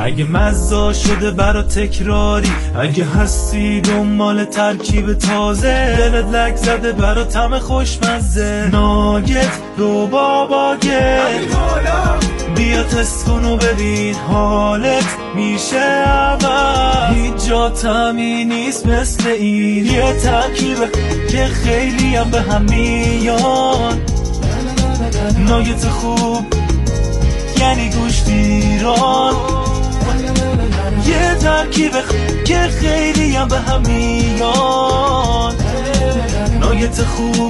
اگه مزه شده برا تکراری، اگه هستی دنبال ترکیب تازه، دلت لک زده برا طعم خوشمزه، ناگت رو باباگه بیا تست کن و ببین حالت میشه عوض. هیچ جا طعمی نیست مثل این، یه ترکیب که خیلی هم به هم میان. ناگت خوب یعنی گوشت ایران، یه ترکیب که خیلی هم به هم میان. ناگت خوب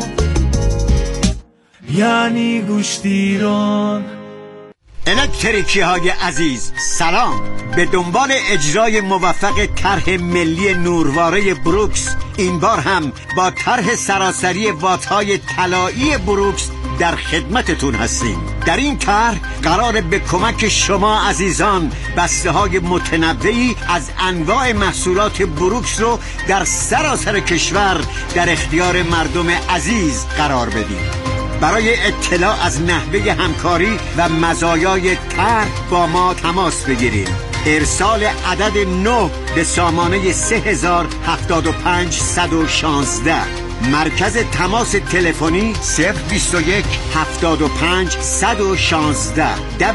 یعنی گوشت ایران. الکتریکی های عزیز سلام. به دنبال اجرای موفق طرح ملی نورواره بروکس، این بار هم با طرح سراسری وات‌های طلایی بروکس در خدمتتون هستیم. در این طرح قراره به کمک شما عزیزان بسته‌های متنوعی از انواع محصولات بروکس رو در سراسر کشور در اختیار مردم عزیز قرار بدیم. برای اطلاع از نحوه همکاری و مزایای طرح با ما تماس بگیرید. ارسال عدد 9 به سامانه 3075 116. مرکز تماس تلفنی 021 75 116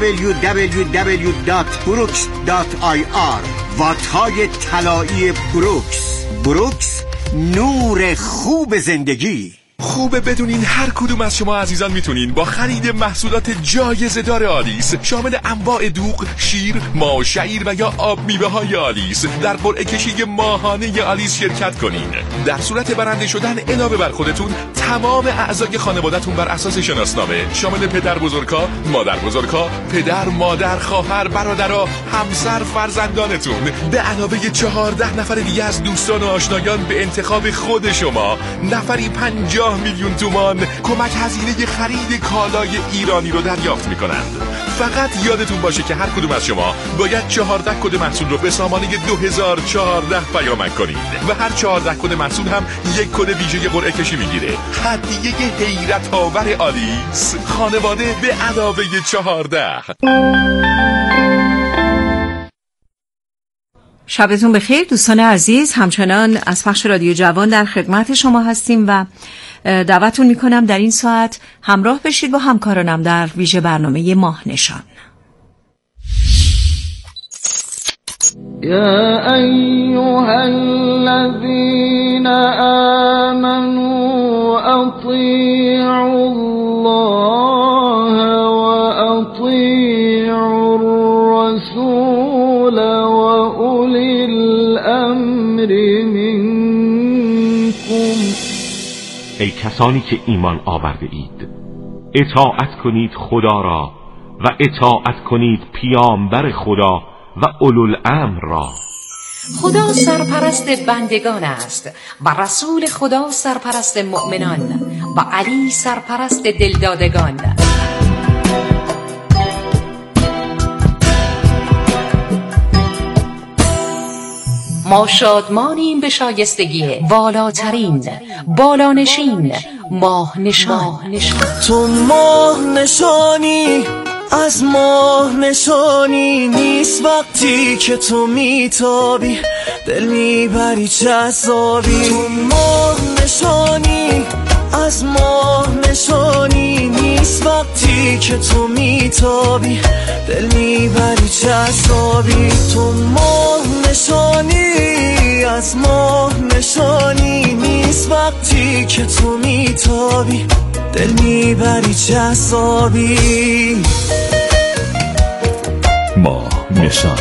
www.brooks.ir. وات‌های طلایی بروکس. بروکس، نور خوب زندگی. خوبه بدونین هر کدوم از شما عزیزان میتونین با خرید محصولات جایزه‌دار آلیس شامل انواع دوغ، شیر، ماه، شعیر و یا آب میوه های آلیس در قرعه کشی ماهانه آلیس شرکت کنین. در صورت برنده شدن علاوه بر خودتون تمام اعضای خانواده‌تون بر اساس شناسنامه شامل پدر بزرگا، مادر بزرگا، پدر، مادر، خواهر، برادرها، همسر، فرزندانتون به علاوه 14 نفر دیگه از دوستان و آشنایان به انتخاب خود شما نفری 50 میلیون تومان کمک هزینه خرید کالای ایرانی رو دریافت میکنند. فقط یادتون باشه که هر کدوم از شما باید 14 کد محصول رو به سامانه 2014 پیامک کنید و هر 14 کد محصول هم یک کد ویژه قرعه کشی میگیره. هدیه حیرت آور آلیس، خانواده به علاوه 14. شبتون بخیر دوستان عزیز. همچنان از پخش رادیو جوان در خدمت شما هستیم و دعوتتون میکنم در این ساعت همراه بشید با همکارانم در ویژه برنامه ماهنشان. یا ایها الذین آمنوا اطیعوا الله و اطیعوا الرسول و اولی الامر منکم. ای کسانی که ایمان آورده اید، اطاعت کنید خدا را و اطاعت کنید پیامبر خدا و اولوالامر را. خدا سرپرست بندگان است و رسول خدا سرپرست مؤمنان و علی سرپرست دلدادگان. ما شادمانیم به شایستگی والاترین بالانشین ماه نشان. تو ماه نشانی از ماه نشانی نیست وقتی که تو میتابی دل میبری جذابی. تو ماه نشانی از ماه نشانی نیست وقتی که تو میتابی دل میبری جذابی. تو ماه نشانی از ماه نشانی نیست وقتی که تو میتابی دل میبری جذابی. ماه نشان.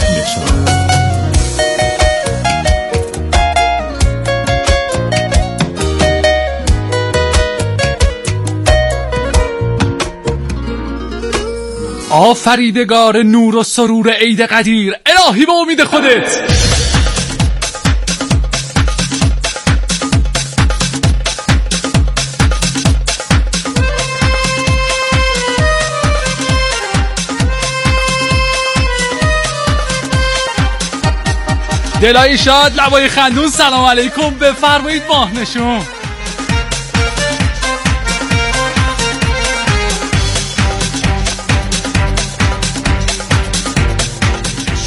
آفریدگار نور و سرور عید قدیر، الهی به امید خودت. دلای شاد، لبای خندون، سلام علیکم، بفرمایید ماه نشون.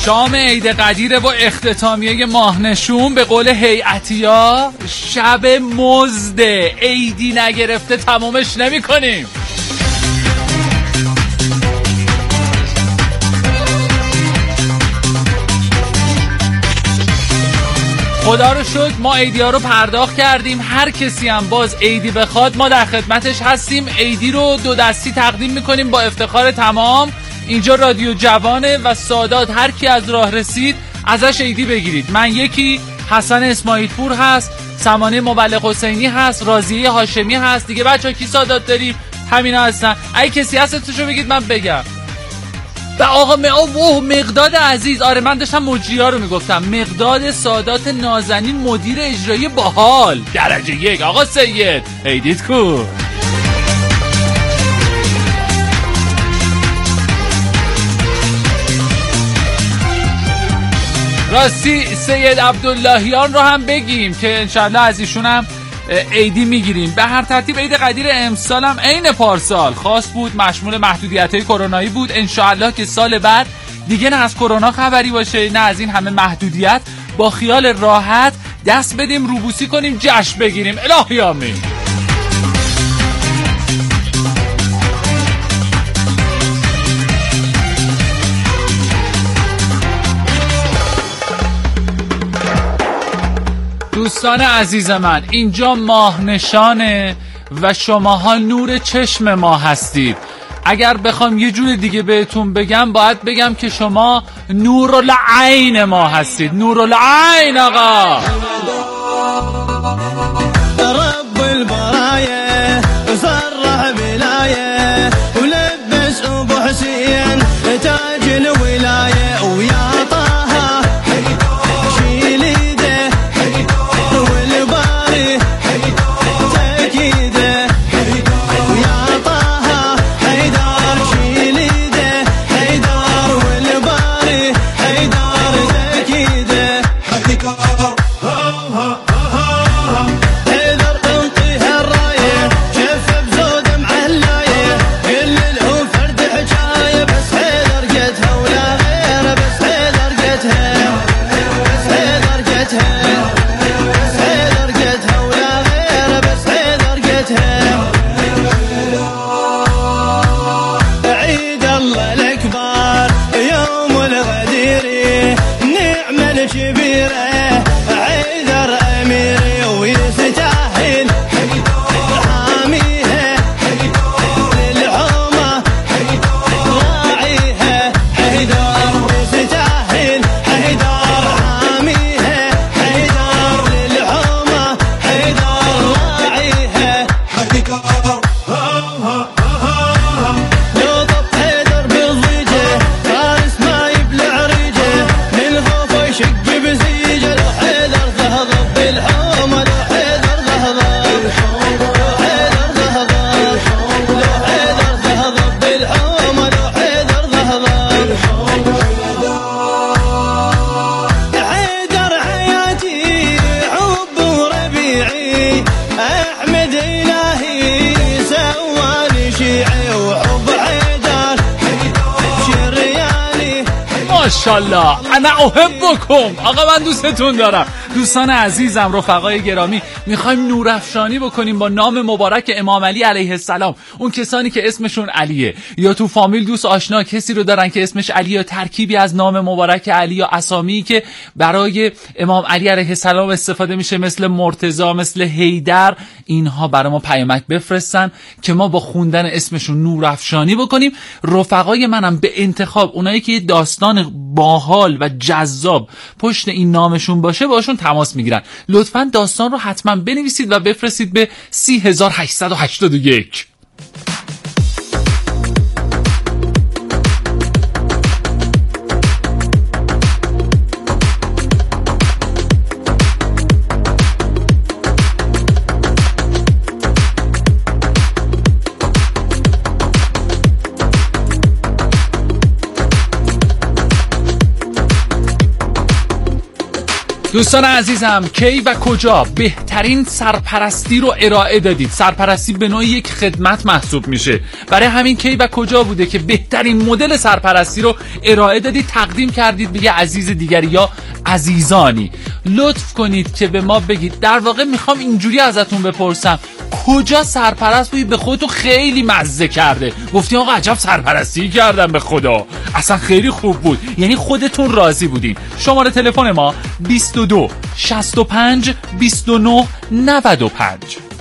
شام عید قدیر با اختتامیه ماهنشون به قول هیئتیا شب مزده. عیدی نگرفته تمامش نمی کنیم. خدا رو شکر ما عیدی ها رو پرداخت کردیم. هر کسی هم باز عیدی بخواد ما در خدمتش هستیم. عیدی رو 2 دستی تقدیم میکنیم با افتخار تمام. اینجا رادیو جوانه و سادات هر کی از راه رسید ازش عیدی بگیرید. من یکی، حسن اسماعیل پور هست، سمانه مبلغ حسینی هست، راضیه هاشمی هست. دیگه بچه ها کی سادات داریم؟ همینا هستن. اگه کسی هستشو بگید من بگم. و آقا مقداد عزیز، آره من داشتم مجری‌ها رو میگفتم. مقداد سادات نازنین مدیر اجرایی باحال درجه 1. آقا سید عیدیت کو. راستی سید عبداللهیان رو هم بگیم که انشالله از ایشون هم عیدی میگیریم. به هر ترتیب عید قدیر امسال هم عین پارسال خاص بود، مشمول محدودیت‌های کرونایی بود. انشالله که سال بعد دیگه نه از کرونا خبری باشه نه از این همه محدودیت. با خیال راحت دست بدیم، روبوسی کنیم، جشن بگیریم. الهی آمین. دوستان عزیز من، اینجا ماه نشانه و شماها نور چشم ما هستید. اگر بخوام یه جور دیگه بهتون بگم باید بگم که شما نورالعین ما هستید. نورالعین آقا. رب البرايا صرح بلايه ولبس ابو حسين تاج الولايه ويا طه شيل ايده والباري تاكيده ويا طه حيدر شيل ايده حيدر والباري حيدر تاكيده ماشاءالله انا احبکم. آقا من دوستتون دارم. دوستان عزیزم، رفقای گرامی، میخوایم نورافشانی بکنیم با نام مبارک امام علی علیه السلام. اون کسانی که اسمشون علیه یا تو فامیل دوست آشنا کسی رو دارن که اسمش علی یا ترکیبی از نام مبارک علی یا اسامی که برای امام علی علیه السلام استفاده میشه، مثل مرتضی، مثل حیدر، اینها برای ما پیامک بفرستن که ما با خوندن اسمشون نورافشانی بکنیم. رفقای منم به انتخاب اونایی که داستان باحال و جذاب پشت این نامشون باشه باشون تماس میگیرن. لطفاً داستان رو حتما بنویسید و بفرستید به 3881. دوستان عزیزم، کی و کجا بهترین سرپرستی رو ارائه دادید؟ سرپرستی به نوعی یک خدمت محسوب میشه. برای همین کی و کجا بوده که بهترین مدل سرپرستی رو ارائه دادید، تقدیم کردید به یه عزیز دیگری یا عزیزانی؟ لطف کنید که به ما بگید. در واقع میخوام اینجوری ازتون بپرسم، کجا سرپرست بودید به خودتون خیلی مزه کرده، گفتین آقا عجب سرپرستی کردم به خدا، اصلا خیلی خوب بود، یعنی خودتون راضی بودین؟ شماره تلفن ما 22 65 29 95.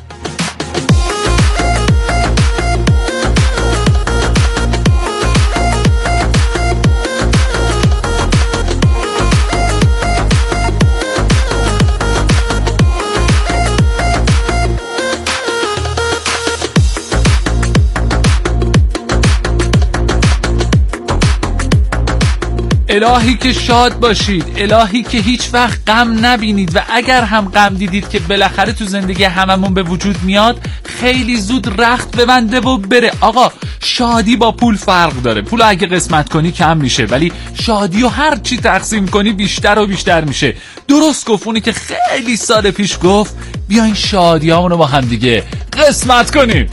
الهی که شاد باشید، الهی که هیچ وقت غم نبینید و اگر هم غم دیدید که بالاخره تو زندگی هممون به وجود میاد، خیلی زود رخت ببنده و بره. آقا شادی با پول فرق داره. پول اگه قسمت کنی کم میشه، ولی شادی و هر چی تقسیم کنی بیشتر و بیشتر میشه. درست گفت اونی که خیلی سال پیش گفت بیاین شادیامونو با هم دیگه قسمت کنیم.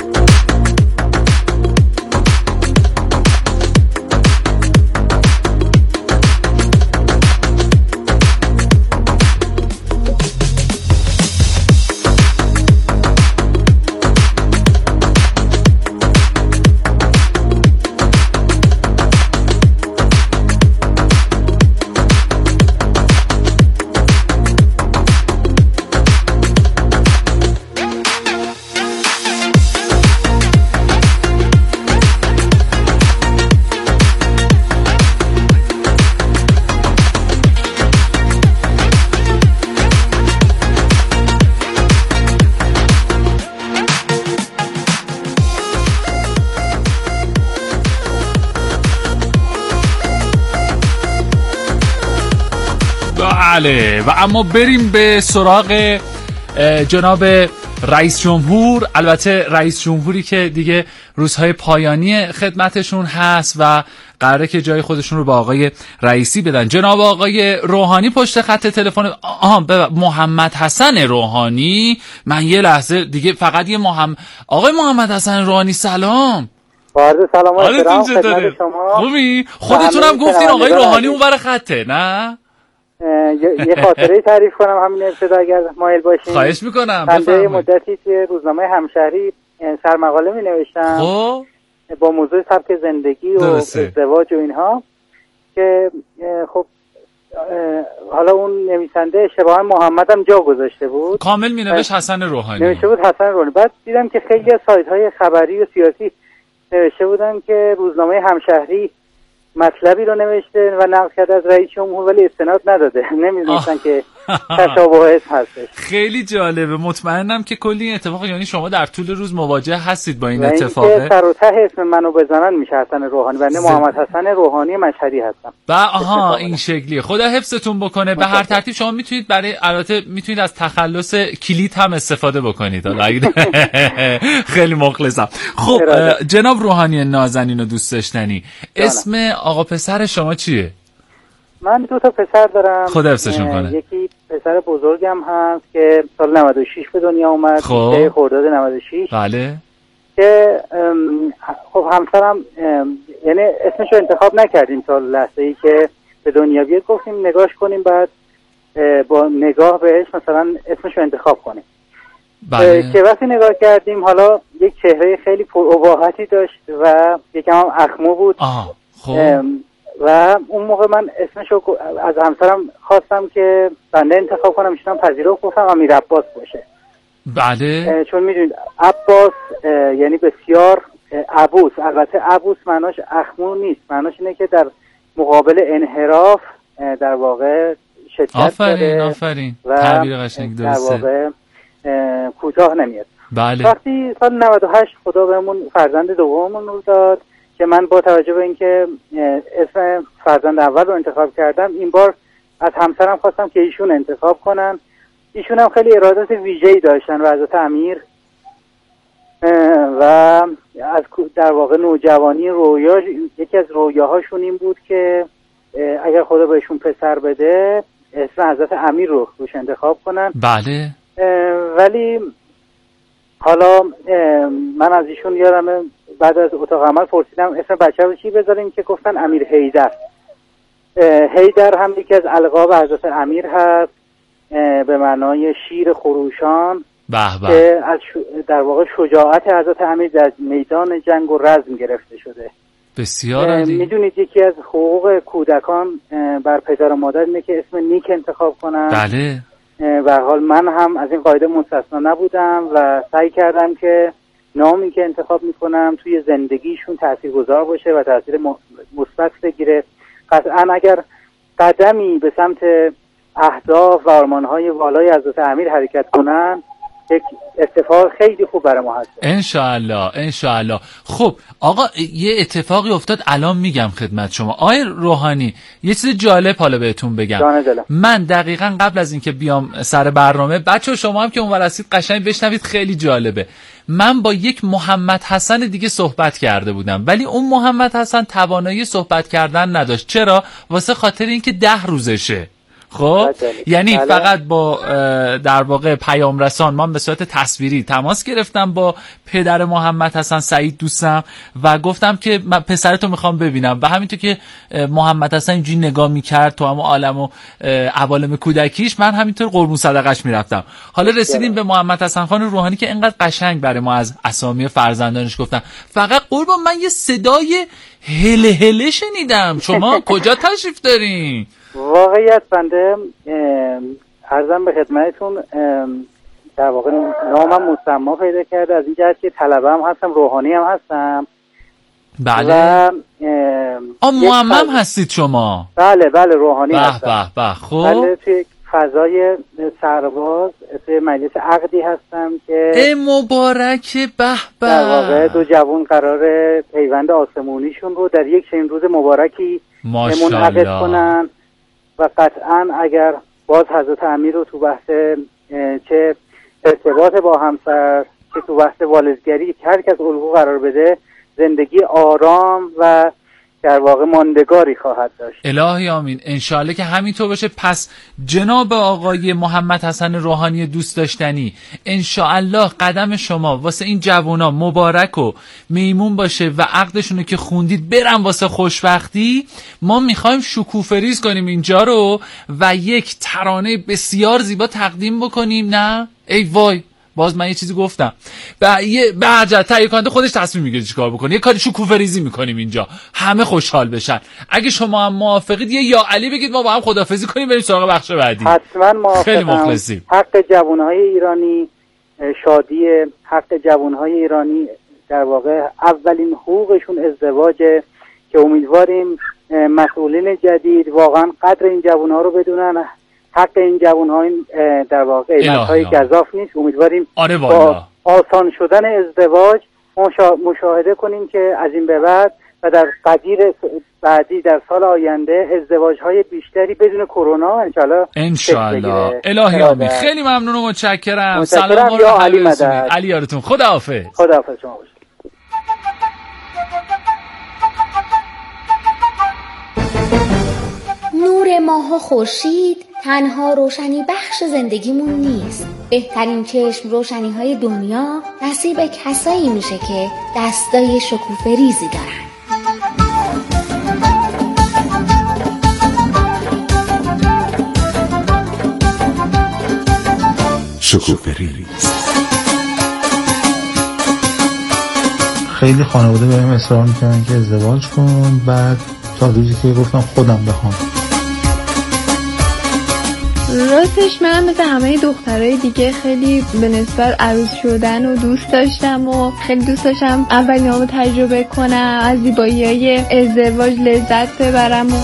بله، و اما بریم به سراغ جناب رئیس جمهور. البته رئیس جمهوری که دیگه روزهای پایانی خدمتشون هست و قراره که جای خودشون رو به آقای رئیسی بدن. جناب آقای روحانی پشت خط تلفن. محمد حسن روحانی. من یه لحظه دیگه فقط یه آقای محمد حسن روحانی، سلام. عرض سلام و احترام خدمت شما. خوبی؟ خودتون هم گفتین آقای روحانی اون ور خطه، نه؟ یه خاطره تعریف کنم همین ابتدا اگر مایل باشین. خواهش میکنم، بنده مدتی توی روزنامه همشهری سرمقاله می نوشتم خب با موضوع سبک زندگی و ازدواج و اینها که خب حالا اون نویسنده اشتباها محمد هم جا گذاشته بود، کامل می نوشت حسن روحانی، نوشته بود حسن روحانی. بعد دیدم که خیلی از سایت های خبری و سیاسی نوشته بودن که روزنامه همشهری مطلبی رو نوشته و نقل کرده از رئیس جمهور ولی استناد نداده. نمی‌دونستن که تشابهات هستش. خیلی جالبه. مطمئنم که کلی اتفاق، یعنی شما در طول روز مواجه هستید با این اتفاق. که سر و ته اسم منو بزنن میشه حسن روحانی. بنده محمد حسن روحانی مشهدی هستم. آها این شکلیه. خدا حفظتون بکنه. به هر ترتیب شما میتونید برای البته میتونید از تخلص کلید هم استفاده بکنید. خیلی مخلصم. خب جناب روحانی نازنین و دوست داشتنی، اسم آقا پسر شما چیه؟ من 2 تا پسر دارم. خدا حفظشون کنه. یکی پسر بزرگم هست که سال 96 به دنیا اومد، خرداد 96. بله. که خب همسرم یعنی اسمشو انتخاب نکردیم تا لحظه‌ای که به دنیا بیاد، گفتیم نگاش کنیم بعد با نگاه بهش مثلا اسمشو انتخاب کنیم. بله. که وقتی نگاه کردیم حالا یک چهره خیلی پرابهتی داشت و یکم هم اخمو بود. خب. و اون موقع من اسمشو از همسرم خواستم که بنده انتخاب کنم، ایشون پذیرفت، گفتم امیر عباس باشه. بله. چون میدونید عباس یعنی بسیار عبوس. البته عبوس معناش اخمو نیست، معناش اینه که در مقابل انحراف در واقع شدت داره. آفرین. تعبیر قشنگ درسته. در واقع کوتاه نمیاد. بله. وقتی سال 98 خدا بهمون فرزند دوممون رو داد که من با توجه به اینکه اسم فرزند اول رو انتخاب کردم، این بار از همسرم خواستم که ایشون انتخاب کنن. ایشون هم خیلی ارادات ویژه‌ای داشتن و حضرت امیر و از در واقع نوجوانی یکی از رویاهاشون این بود که اگر خدا بهشون پسر بده اسم حضرت امیر رو روش انتخاب کنن. بله. ولی حالا من از ایشون یادم بعد از اتاق عمل پرسیدم اسم بچه رو چی بذاریم که گفتن امیر حیدر. حیدر هم یکی از القاب حضرت امیر هست به معنای شیر خروشان که از در واقع شجاعت حضرت امیر در میدان جنگ و رزم گرفته شده. بسیار عالی. میدونید یکی از حقوق کودکان بر پدر و مادر اینه که اسم نیک انتخاب کنن. بله. به هر حال من هم از این قاعده مستثنا نبودم و سعی کردم که نامی که انتخاب میکنم توی زندگیشون تاثیرگذار باشه و تاثیر مثبت بگیره. قطعا اگر قدمی به سمت اهداف و آرمان‌های والای حضرت امیر حرکت کنن یک اتفاق خیلی خوب برای ما هست. انشاءالله انشاءالله. خب آقا یه اتفاقی افتاد الان میگم خدمت شما. آقای روحانی یه چیز جالب حالا بهتون بگم. من دقیقاً قبل از اینکه بیام سر برنامه بچه شما هم که اونور هستید قشنگ بشنوید، خیلی جالبه. من با یک محمد حسن دیگه صحبت کرده بودم ولی اون محمد حسن توانایی صحبت کردن نداشت. چرا؟ واسه خاطر اینکه 10 روزشه. خب یعنی فقط با در واقع پیام رسان من به صورت تصویری تماس گرفتم با پدر محمد حسن سعید دوستم و گفتم که من پسرتو میخوام ببینم و همینطور که محمد حسن اینجوری نگاه میکرد تو هم عالم و عوالم کودکیش، من همینطور قربون صدقش میرفتم. حالا رسیدیم به محمد حسن خان روحانی که اینقدر قشنگ برای ما از اسامی فرزندانش گفتن. فقط قربان من یه صدای هله هله شنیدم، شما کجا تشریف دارین؟ واقعیت بنده عرضم به خدمتتون در واقع نامم مسما پیدا کرده از این جهت که طلبه هم هستم، روحانی هم هستم. بله. معمم هستید شما؟ بله روحانی هستم. خب بله توی فضای سرباز توی مجلس عقدی هستم که مبارک. به در واقع 2 جوان قراره پیوند آسمونیشون رو در یک چنین روز مبارکی منعقد کنن و قطعا اگر باز حضرت امیر رو تو بحث چه ارتباط با همسر چه تو بحث والدگری هر کس الگو قرار بده زندگی آرام و در واقع ماندگاری خواهد داشت. الهی آمین. انشالله که همینطور باشه. پس جناب آقای محمد حسن روحانی دوست داشتنی، انشالله قدم شما واسه این جوانا مبارک و میمون باشه و عقدشونو که خوندید برن واسه خوشبختی. ما میخوایم شکوفریز کنیم اینجا رو و یک ترانه بسیار زیبا تقدیم بکنیم. نه ای وای باز من یه چیزی گفتم. بعد تهیه کننده خودش تصمیم میگیره چیکار بکنه. یه کاری شکوفه‌ریزی میکنیم اینجا همه خوشحال بشن. اگه شما هم موافقید یه یا علی بگید ما با هم خداحافظی کنیم بریم سراغ بخش بعدی. حتما موافقم. خیلی مخلصیم. حق جوانهای ایرانی شادی، حق جوانهای ایرانی در واقع اولین حقوقشون ازدواجه که امیدواریم مسئولین جدید واقعا قدر این جوانها رو بدونن. حق این جوان‌ها در واقع قیمت‌های گزاف نیست. امیدواریم با آسان شدن ازدواج مشاهده کنیم که از این به بعد و در قدیر بعدی در سال آینده ازدواج‌های بیشتری بدون کرونا انشالله. الهی آمین. خیلی ممنون و متشکرم. سلام یا علی مدد. علی یارتون. خداحافظ. خداحافظ شما باشید. نور ماه و خورشید تنها روشنی بخش زندگیمون نیست. بهترین چشم روشنی های دنیا نصیب کسایی میشه که دستای شکوفه ریزی دارن. شکوفه ریز. خیلی خانواده بهم اصرار میکنن که ازدواج کن، بعد تا روزی که گفتم خودم بخوام. راستش من مثل همه دخترای دیگه خیلی به نسبت عروس شدن و دوست داشتم و خیلی دوست داشتم اولین نامو تجربه کنم، از زیبایی‌های ازدواج لذت ببرم و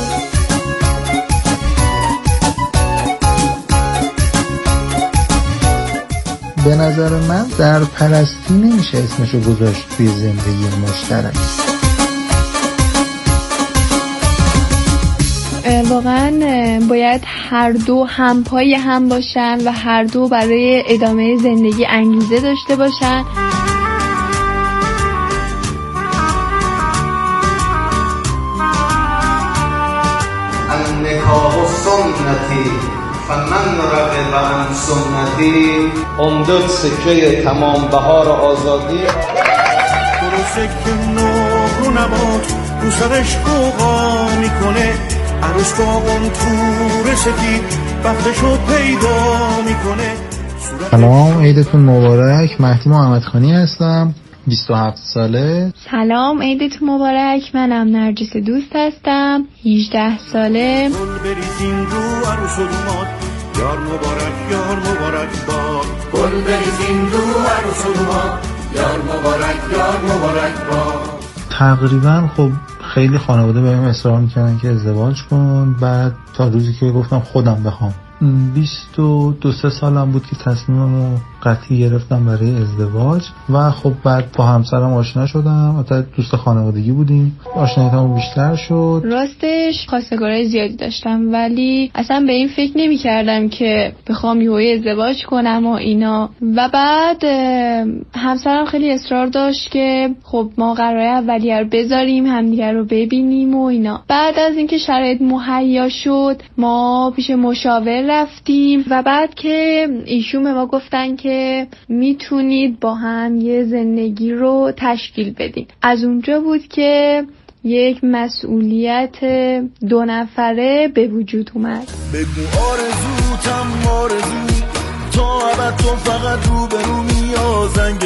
به نظر من در پرستی نمیشه اسمشو گذاشت توی زندگی مشترک. واقعا باید هر دو همپای هم باشن و هر دو برای ادامه زندگی انگیزه داشته باشن. نکاح سنتی فمن رغب عن سنتی. امداد سکه تمام بهار آزادی. برو سکه نو رو نبات رو سرش قوقا میکنه، عروس با اون تور سفید وقتشو پیدا میکنه. سلام، عیدتون مبارک. مهدی محمدخانی هستم، 27 ساله. سلام، عیدتون مبارک. منم نرجس دوست هستم، 18 ساله. گل بریزین رو عروس و دوماد، یار مبارک یار مبارک باد. گل بریزین رو عروس و دوماد، یار مبارک یار مبارک باد. تقریبا خب خیلی خانواده بهم اصرار میکردن که ازدواج کن. بعد تا روزی که گفتم خودم بخوام، 22-23 سالم بود که تصمیممو قطعی گرفتم برای ازدواج. و خب بعد با همسرم آشنا شدم، البته دوست خانوادگی بودیم، آشناییتمون بیشتر شد. راستش خواستگارای زیادی داشتم ولی اصلا به این فکر نمی کردم که بخوام یهویی ازدواج کنم و اینا. و بعد همسرم خیلی اصرار داشت که خب ما قراره اولیه رو بذاریم، همدیگر رو ببینیم و اینا. بعد از اینکه شرایط مهیا شد ما پیش مشاور رفتیم و بعد که ایشون به ما گفتن که میتونید با هم یه زندگی رو تشکیل بدین. از اونجا بود که یک مسئولیت 2 نفره به وجود اومد. بگو آرزوتم آرزو، تا ابد تو فقط رو به رو یا زنگ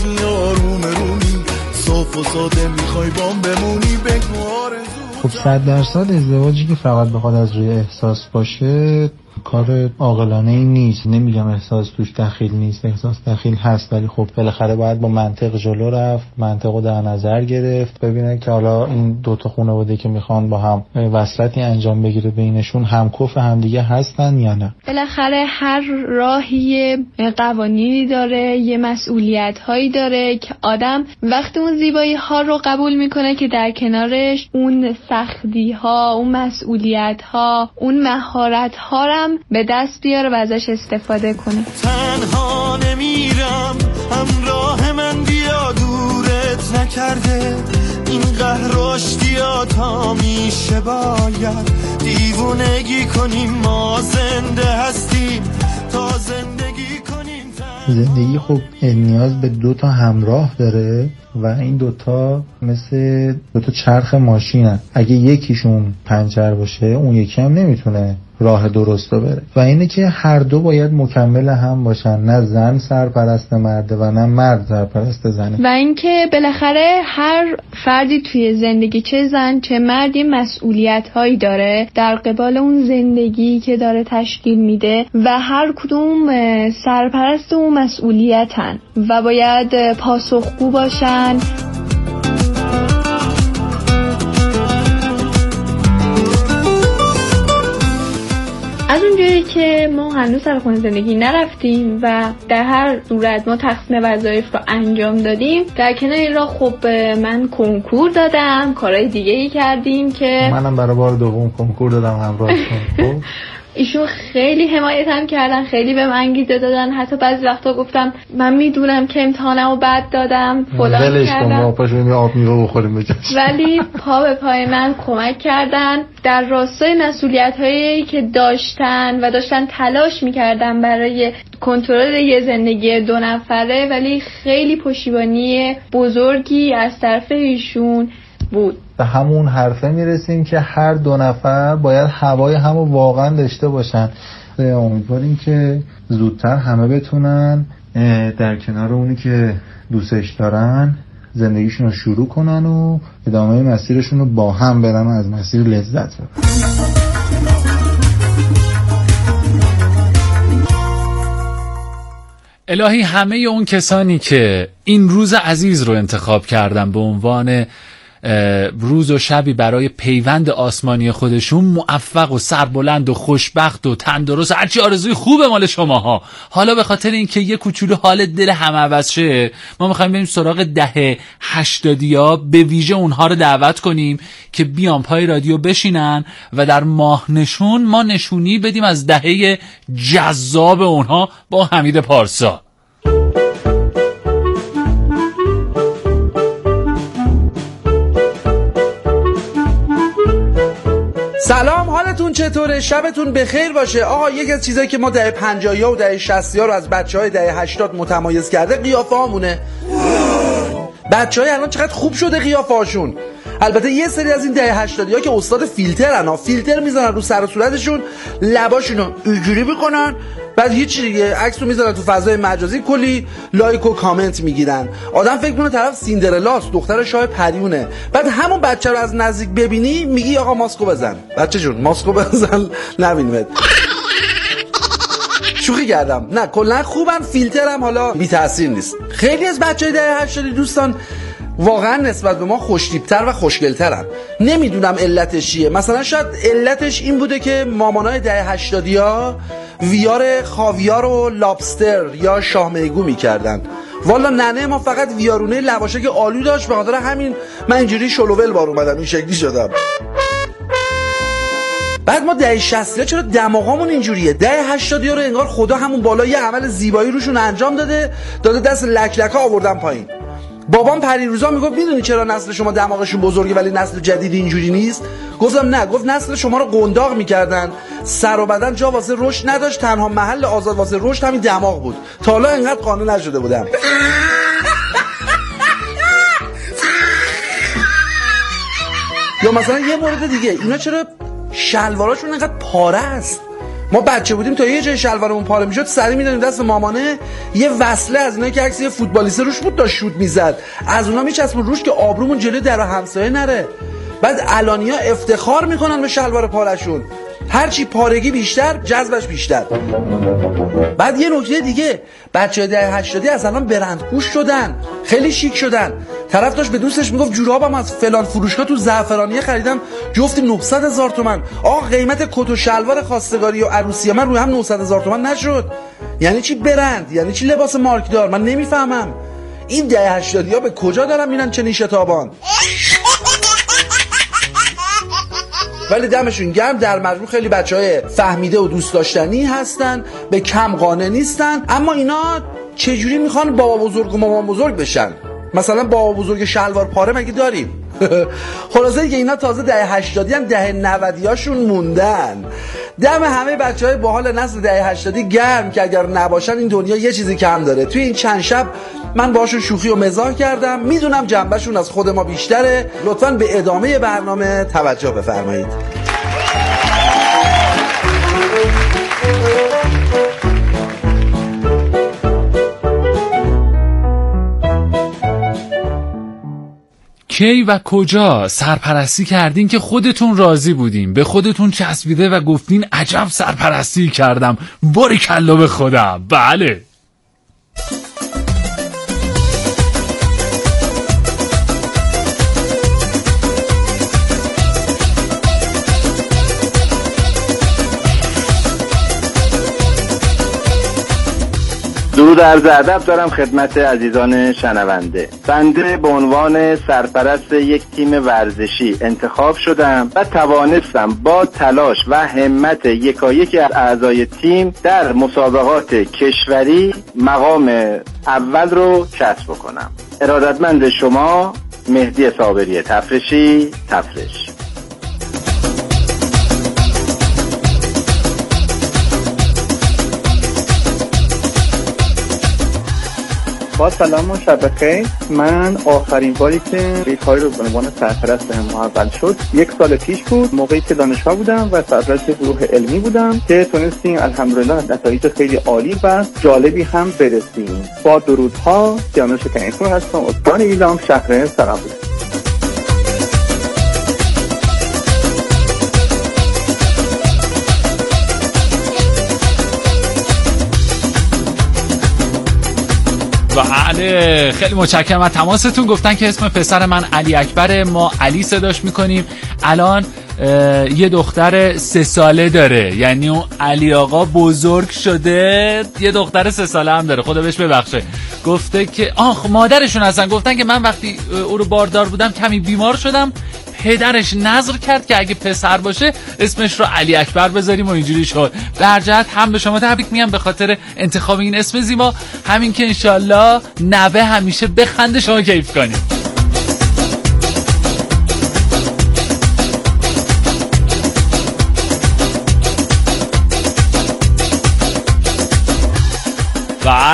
یا رومی، صاف و ساده میخوای بام بمونی. بگو آرزو. خب 100% ازدواجی که فقط بخواد از روی احساس باشه کار عاقلانه ای نیست. نمیگم احساس توش دخیل نیست، احساس دخیل هست، ولی خب بالاخره باید با منطق جلو رفت، منطق رو در نظر گرفت، ببینه که حالا این 2 تا خانواده که میخوان با هم وصلتی انجام بگیره بینشون همکف همدیگه هستن یا نه. بالاخره هر راهی قوانینی داره، یه مسئولیت هایی داره که آدم وقتی اون زیبایی ها رو قبول میکنه که در کنارش اون سختی ها، اون مسئولیت ها، اون مهارت ها به دست بیاره و ازش استفاده کنه. تنها نمیرم، همراه من بیا، دورت نکرده این قهر و اشتیاطا. میشه باید دیوونگی کنیم، ما زنده هستیم تا زندگی کنیم. زندگی خب نیاز به 2 تا همراه داره و این 2 تا مثل 2 تا چرخ ماشینن. اگه یکیشون پنچر باشه اون یکی هم نمیتونه راه درست رو بره و اینه که هر دو باید مکمل هم باشن، نه زن سرپرست مرده و نه مرد سرپرست زنه. و اینکه بالاخره هر فردی توی زندگی، چه زن چه مرد، یه مسئولیت هایی داره در قبال اون زندگی که داره تشکیل میده و هر کدوم سرپرست اون مسئولیتن و باید پاسخگو باشن. از اونجایی که ما هنوز سر خونه زندگی نرفتیم و در هر صورت ما تقسیم وظایف رو انجام دادیم، در کنار این راه خب من کنکور دادم، کارهای دیگه ای کردیم که منم برای بار دوم کنکور دادم همراهشون. خب ایشون خیلی حمایتم کردن، خیلی به من انگیزه دادن. حتی بعضی وقتا گفتم من میدونم که امتحانمو بد دادم فلان کردم، پاشیم آب میوه بخوریم بجاش. ولی پا به پای من کمک کردن در راستای مسئولیت‌هایی که داشتن و داشتن تلاش میکردن برای کنترل یه زندگی 2 نفره، ولی خیلی پشتیبانی بزرگی از طرف ایشون بود. به همون حرفه میرسیم که هر 2 نفر باید هوای همو واقعا داشته باشن. امیدواریم که زودتر همه بتونن در کنار اونی که دوستش دارن زندگیشون رو شروع کنن و ادامه مسیرشون رو با هم برن و از مسیر لذت ببرن. الهی همه اون کسانی که این روز عزیز رو انتخاب کردن به عنوان روز و شبی برای پیوند آسمانی خودشون موفق و سربلند و خوشبخت و تندرست، هرچی آرزوی خوب مال شماها. حالا به خاطر اینکه یه کوچولو حال دل همه عوض شه، ما میخوایم بریم سراغ دهه 80ها، به ویژه اونها رو دعوت کنیم که بیان پای رادیو بشینن و در ماهنشون ما نشونی بدیم از دهه جذاب اونها با حمید پارسا. سلام، حالتون چطوره؟ شبتون بخیر باشه. آقا یکی از چیزایی که ما دهه 50 و دهه 60 رو از بچهای دهه 80 متمایز کرده قیافه هامونه. بچهای الان چقدر خوب شده قیافه هاشون. البته یه سری از این دهه 80 ها که استاد فیلترن، فیلتر میزنن رو سر و صورتشون، لباشونو اینجوری میکنن، بعد هیچ دیگه عکس رو میذارن تو فضای مجازی، کلی لایک و کامنت میگیرن. آدم فکر کنه طرف سیندرلاست، دختر شاه پریونه. بعد همون بچه رو از نزدیک ببینی میگی آقا ماسکو بزن. بچه جون ماسکو بزن نبینیمت. شوخی کردم. نه کلا خوبن، فیلترم حالا بی تاثیر نیست. خیلی از بچهای دهه 80 دوستان واقعا نسبت به ما خوشتیپ‌تر و خوشگل‌ترن. نمیدونم علتش چیه. مثلا شاید علتش این بوده که مامانای دهه 80ها ویار خاویار و لابستر یا شاه میگو میکردن. والا ننه ما فقط ویارونه لواشک آلو داشت، به خاطر همین من اینجوری شلوول بار اومدم، این شکلی شدم. بعد ما دهه 60 چرا دماغامون اینجوریه؟ دهه 80 رو انگار خدا همون بالا یه عمل زیبایی روشون انجام داده دست لک‌لک‌ها آوردن پایین. بابام پریروزا میگفت میدونی چرا نسل شما دماغشون بزرگه ولی نسل جدید اینجوری نیست؟ گفتم نه. گفت نسل شما رو قنداق میکردن، سر و بدن جا واسه رشد نداشت، تنها محل آزاد واسه رشد همین دماغ بود. تا حالا اینقدر قانع نشده بودم. یا مثلا یه مورد دیگه، اینا چرا شلواراشون اینقدر پاره است؟ ما بچه بودیم تا یه جای شلوارمون پاره میشد سری میدادیم دست مامانه، یه وصله از اینا که عکس یه فوتبالیست روش بود داشت شوت میزد، از اونها میچسبون روش که آبرومون جلوی در همسایه نره. بعد الانیا افتخار میکنن به شلوار پارهشون، هرچی پارگی بیشتر جذبش بیشتر. بعد یه نکته دیگه، بچه‌های دهه 80 از الان برندپوش شدن، خیلی شیک شدن. طرف داشت به دوستش میگفت جورابم از فلان فروشگاه تو زعفرانیه خریدم، جفتی 900,000 تومان. آقا قیمت کت و شلوار خواستگاری و عروسی من روی هم 900,000 تومان نشد. یعنی چی برند؟ یعنی چی لباس مارکدار؟ من نمیفهمم. این دهه 80 به کجا دارن میرن چنین شتابان؟ ولی دمشون گرم، در مجموع خیلی بچهای فهمیده و دوست داشتنی هستن، به کم قانع نیستن. اما اینا چجوری میخوان بابا بزرگ و مامان بزرگ بشن؟ مثلا بابا بزرگ شلوار پاره مگه داریم؟ خلاصه که اینا تازه دهه 80 هم دهه 90 هاشون موندن. دم همه بچهای باحال نسل دهه 80 گرم که اگر نباشن این دنیا یه چیزی کم داره. توی این چند شب من باشون شوخی و مزاح کردم، میدونم جنبشون از خود ما بیشتره. لطفاً به ادامه برنامه توجه بفرمایید. کی و کجا سرپرستی کردین که خودتون راضی بودین، به خودتون چسبیده و گفتین عجب سرپرستی کردم، باریکلا به خودم؟ بله. درود عرض ادب دارم خدمت عزیزان شنونده. بنده به عنوان سرپرست یک تیم ورزشی انتخاب شدم و توانستم با تلاش و همت یکایک اعضای تیم در مسابقات کشوری مقام اول رو کسب کنم. ارادتمند شما، مهدی صابری تفرشی، تفرش. با سلام و شب بخیر. من آخرین باری که یک کاری رو به عنوان سرپرست محول شد 1 سال پیش بود، موقعی که دانشگاه بودم و سرپرست گروه علمی بودم که تونستیم الحمدلله نتایج خیلی عالی و جالبی هم برسیم. با درودها، سیانوش کنیسپور هستم، استان ایلام، شهر سرابلو. بله خیلی متشکرم از تماستون. گفتن که اسم پسر من علی اکبره، ما علی صداش میکنیم. الان یه دختر 3 ساله داره، یعنی اون علی آقا بزرگ شده، یه دختر 3 ساله هم داره، خدا بهش ببخشه. گفته که مادرشون هستن، گفتن که من وقتی او رو باردار بودم کمی بیمار شدم، پدرش نظر کرد که اگه پسر باشه اسمش رو علی اکبر بذاریم و اینجوری شد. در جهت هم به شما تبریک میگم به خاطر انتخاب این اسم زیبا، همین که انشالله نوه همیشه بخنده شما کیف کنید.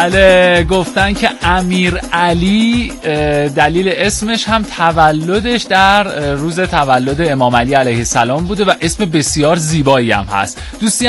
بله گفتن که امیر علی دلیل اسمش هم تولدش در روز تولد امام علی علیه السلام بوده و اسم بسیار زیبایی هم هست. دوستی